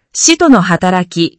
使徒の働き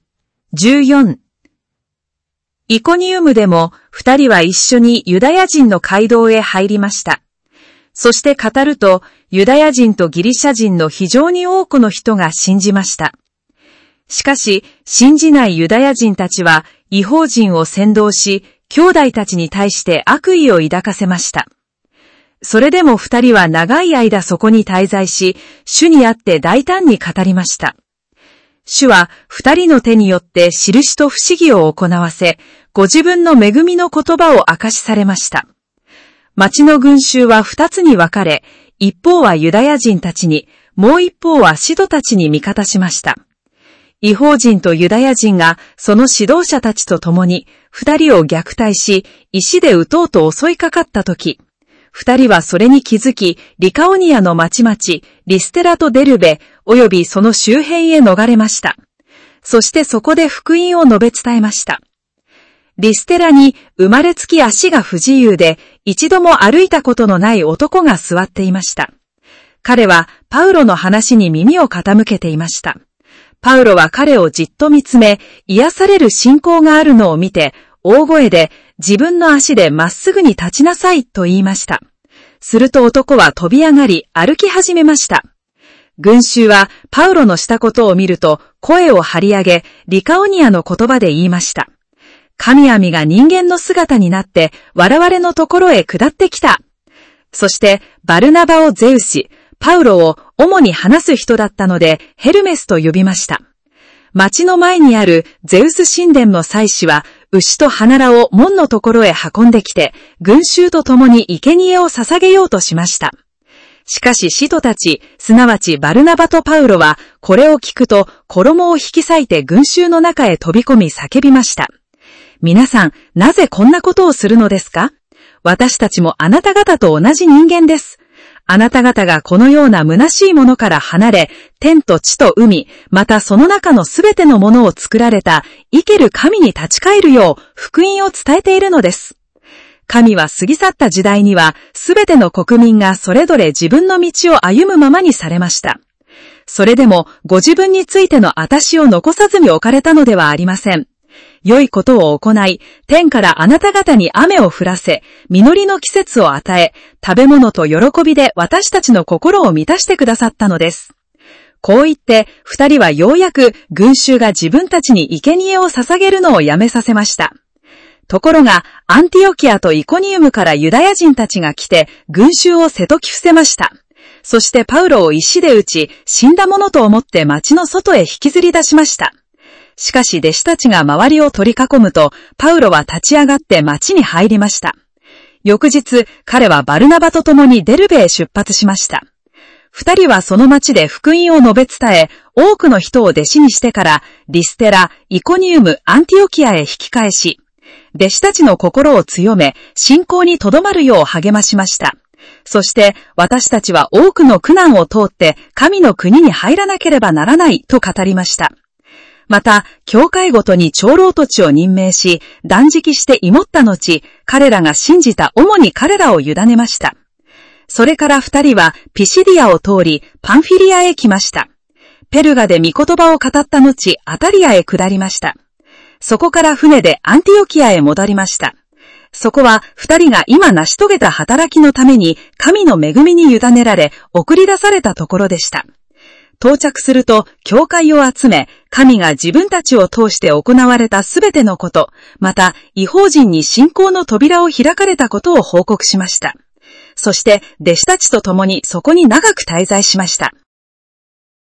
14。イコニウムでも二人は一緒にユダヤ人の街道へ入りました。そして語るとユダヤ人とギリシャ人の非常に多くの人が信じました。しかし信じないユダヤ人たちは異邦人を扇動し、兄弟たちに対して悪意を抱かせました。それでも二人は長い間そこに滞在し、主にあって大胆に語りました。主は二人の手によって印と不思議を行わせ、ご自分の恵みの言葉を明かしされました。町の群衆は二つに分かれ、一方はユダヤ人たちに、もう一方は使徒たちに味方しました。異邦人とユダヤ人がその指導者たちと共に二人を虐待し、石で撃とうと襲いかかったとき、二人はそれに気づき、リカオニアの町々、リステラとデルベ、およびその周辺へ逃れました。そしてそこで福音を述べ伝えました。リステラに生まれつき足が不自由で、一度も歩いたことのない男が座っていました。彼はパウロの話に耳を傾けていました。パウロは彼をじっと見つめ、癒される信仰があるのを見て、大声で自分の足でまっすぐに立ちなさいと言いました。すると男は飛び上がり歩き始めました。群衆はパウロのしたことを見ると声を張り上げ、リカオニアの言葉で言いました。神々が人間の姿になって我々のところへ下ってきた。そしてバルナバをゼウシ、パウロを主に話す人だったのでヘルメスと呼びました。町の前にあるゼウス神殿の祭司は牛と鼻らを門のところへ運んできて、群衆と共に生贄を捧げようとしました。しかし使徒たち、すなわちバルナバとパウロは、これを聞くと衣を引き裂いて群衆の中へ飛び込み叫びました。皆さん、なぜこんなことをするのですか？私たちもあなた方と同じ人間です。あなた方がこのような虚しいものから離れ、天と地と海、またその中のすべてのものを作られた生ける神に立ち返るよう福音を伝えているのです。神は過ぎ去った時代にはすべての国民がそれぞれ自分の道を歩むままにされました。それでもご自分についての証を残さずに置かれたのではありません。良いことを行い、天からあなた方に雨を降らせ、実りの季節を与え、食べ物と喜びで私たちの心を満たしてくださったのです。こう言って、二人はようやく群衆が自分たちに生贄を捧げるのをやめさせました。ところが、アンティオキアとイコニウムからユダヤ人たちが来て、群衆をせとき伏せました。そしてパウロを石で撃ち、死んだものと思って町の外へ引きずり出しました。しかし弟子たちが周りを取り囲むと、パウロは立ち上がって町に入りました。翌日、彼はバルナバと共にデルベへ出発しました。二人はその町で福音を述べ伝え、多くの人を弟子にしてから、リステラ、イコニウム、アンティオキアへ引き返し、弟子たちの心を強め、信仰に留まるよう励ましました。そして私たちは多くの苦難を通って神の国に入らなければならないと語りました。また、教会ごとに長老土地を任命し、断食して祈った後、彼らが信じた主に彼らを委ねました。それから二人はピシディアを通り、パンフィリアへ来ました。ペルガで御言葉を語った後、アタリアへ下りました。そこから船でアンティオキアへ戻りました。そこは二人が今成し遂げた働きのために神の恵みに委ねられ、送り出されたところでした。到着すると、教会を集め、神が自分たちを通して行われたすべてのこと、また、異邦人に信仰の扉を開かれたことを報告しました。そして、弟子たちと共にそこに長く滞在しました。